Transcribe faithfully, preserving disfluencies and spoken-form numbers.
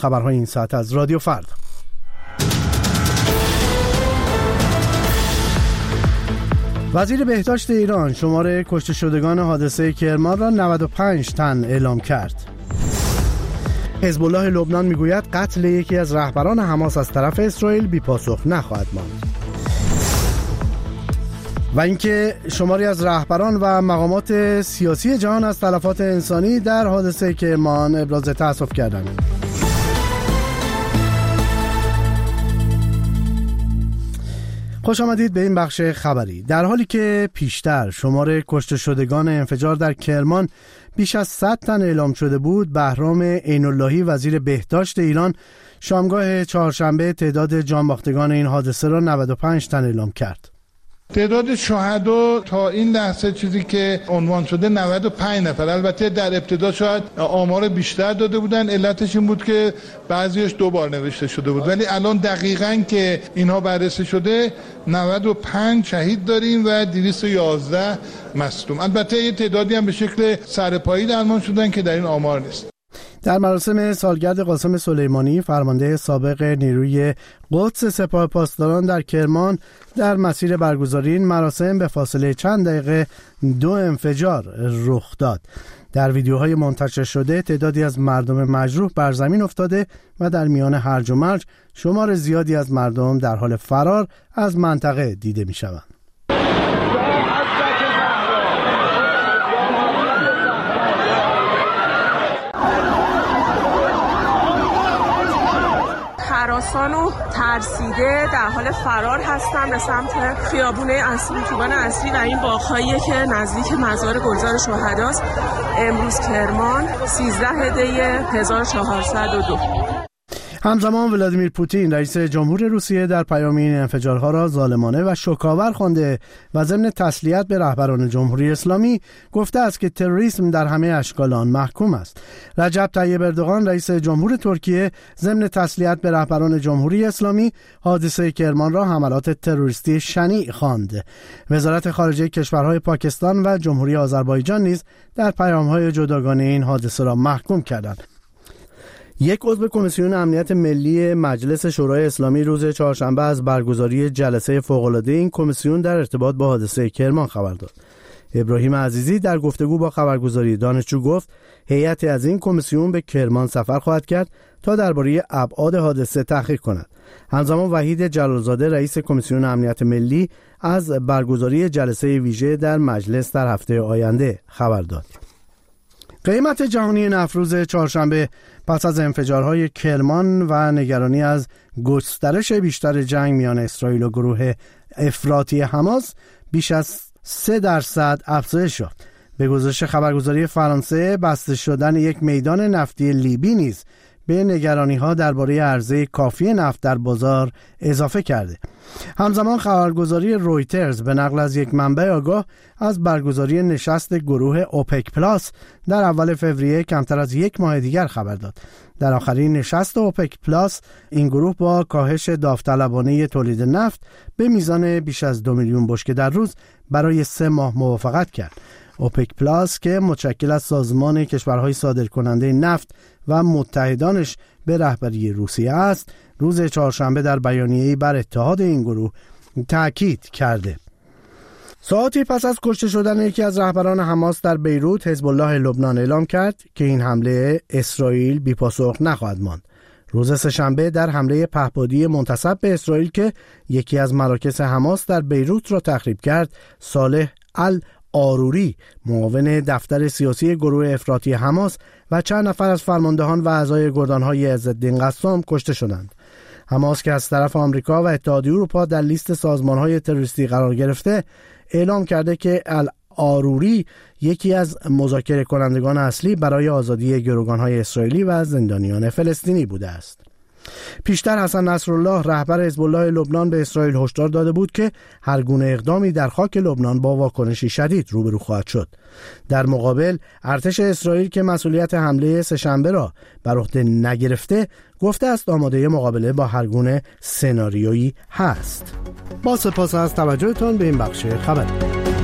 خبرهای این ساعت از رادیو فردا. وزیر بهداشت ایران شمار کشته شدگان حادثه کرمان را نود و پنج تن اعلام کرد. حزب الله لبنان میگوید قتل یکی از رهبران حماس از طرف اسرائیل بی پاسخ نخواهد ماند. و اینکه شماری از رهبران و مقامات سیاسی جهان از تلفات انسانی در حادثه کرمان ابراز تأسف کردند. خوش آمدید به این بخش خبری. در حالی که پیشتر شمار کشته شدگان انفجار در کرمان بیش از صد تن اعلام شده بود، بهرام عین‌اللهی وزیر بهداشت ایران شامگاه چهارشنبه تعداد جانباختگان این حادثه را نود و پنج تن اعلام کرد. تعداد شهدا تا این لحظه چیزی که عنوان شده نود و پنج نفر. البته در ابتدا شاید آمار بیشتر داده بودن، علتش این بود که بعضیش دو بار نوشته شده بود، ولی الان دقیقاً که اینها بررسی شده نود و پنج شهید داریم و دویست و یازده مصدوم. البته یه تعدادی هم به شکل سرپایی درمان شدن که در این آمار نیست. در مراسم سالگرد قاسم سلیمانی فرمانده سابق نیروی قدس سپاه پاسداران در کرمان در مسیر برگزاری این مراسم به فاصله چند دقیقه دو انفجار رخ داد. در ویدیوهای منتشر شده تعدادی از مردم مجروح بر زمین افتاده و در میان هرج و مرج شمار زیادی از مردم در حال فرار از منطقه دیده می شوند. هراسان و ترسیده در حال فرار هستن به سمت خیابون اصلی، اتوبان اصلی و این باغ‌هایی که نزدیک مزار گلزار شهداست. امروز کرمان سیزده دی هزار و چهارصد و دو. همزمان ولادیمیر پوتین رئیس جمهور روسیه در پیام این انفجارها را ظالمانه و شوک‌آور خوانده و ضمن تسلیت به رهبران جمهوری اسلامی گفته است که تروریسم در همه اشکال آن محکوم است. رجب طیب اردوغان رئیس جمهور ترکیه ضمن تسلیت به رهبران جمهوری اسلامی حادثه کرمان را حملات تروریستی شنیع خواند. وزارت خارجه کشورهای پاکستان و جمهوری آذربایجان نیز در پیام‌های جداگانه این حادثه را محکوم کردند. یک عضو کمیسیون امنیت ملی مجلس شورای اسلامی روز چهارشنبه از برگزاری جلسه فوق‌العاده این کمیسیون در ارتباط با حادثه کرمان خبر داد. ابراهیم عزیزی در گفتگو با خبرگزاری دانشجو گفت هیئتی از این کمیسیون به کرمان سفر خواهد کرد تا درباره ابعاد حادثه تحقیق کند. همزمان وحید جلالزاده رئیس کمیسیون امنیت ملی از برگزاری جلسه ویژه در مجلس در هفته آینده خبر داد. قیمت جهانی نفت روز چهارشنبه پس از انفجارهای کرمان و نگرانی از گسترش بیشتر جنگ میان اسرائیل و گروه افراطی حماس بیش از سه درصد افزایش یافت. به گزارش خبرگزاری فرانسه بسته شدن یک میدان نفتی لیبی نیز به نگرانی‌ها درباره عرضه کافی نفت در بازار اضافه کرده. همزمان خبرگزاری رویترز به نقل از یک منبع آگاه از برگزاری نشست گروه اوپک پلاس در اول فوریه کمتر از یک ماه دیگر خبر داد. در آخرین نشست اوپک پلاس این گروه با کاهش داوطلبانه تولید نفت به میزان بیش از دو میلیون بشکه در روز برای سه ماه موافقت کرد. اوپک پلاس که متشکل از سازمان کشورهای صادرکننده نفت و متحدانش به رهبری روسیه است، روز چهارشنبه در بیانیه‌ای بر اتحاد این گروه تأکید کرده. ساعتی پس از کشته شدن یکی از رهبران حماس در بیروت، حزب الله لبنان اعلام کرد که این حمله اسرائیل بی پاسخ نخواهد ماند. روز سه‌شنبه در حمله پهپادی منتسب به اسرائیل که یکی از مراکز حماس در بیروت را تخریب کرد، صالح ال آروری معاون دفتر سیاسی گروه افراطی حماس و چند نفر از فرماندهان و اعضای گردانهای عزالدین قسام کشته شدند. حماس که از طرف آمریکا و اتحادیه اروپا در لیست سازمانهای تروریستی قرار گرفته، اعلام کرده که ال-آروری یکی از مذاکره کنندگان اصلی برای آزادی گروگانهای اسرائیلی و زندانیان فلسطینی بوده است. پیشتر حسن نصرالله رهبر حزب الله لبنان به اسرائیل هشدار داده بود که هر گونه اقدامی در خاک لبنان با واکنشی شدید روبرو خواهد شد. در مقابل ارتش اسرائیل که مسئولیت حمله سه‌شنبه را بر عهده نگرفته، گفته است آماده مقابله با هر گونه سناریویی هست. با سپاس از توجهتان به این بخش خبری.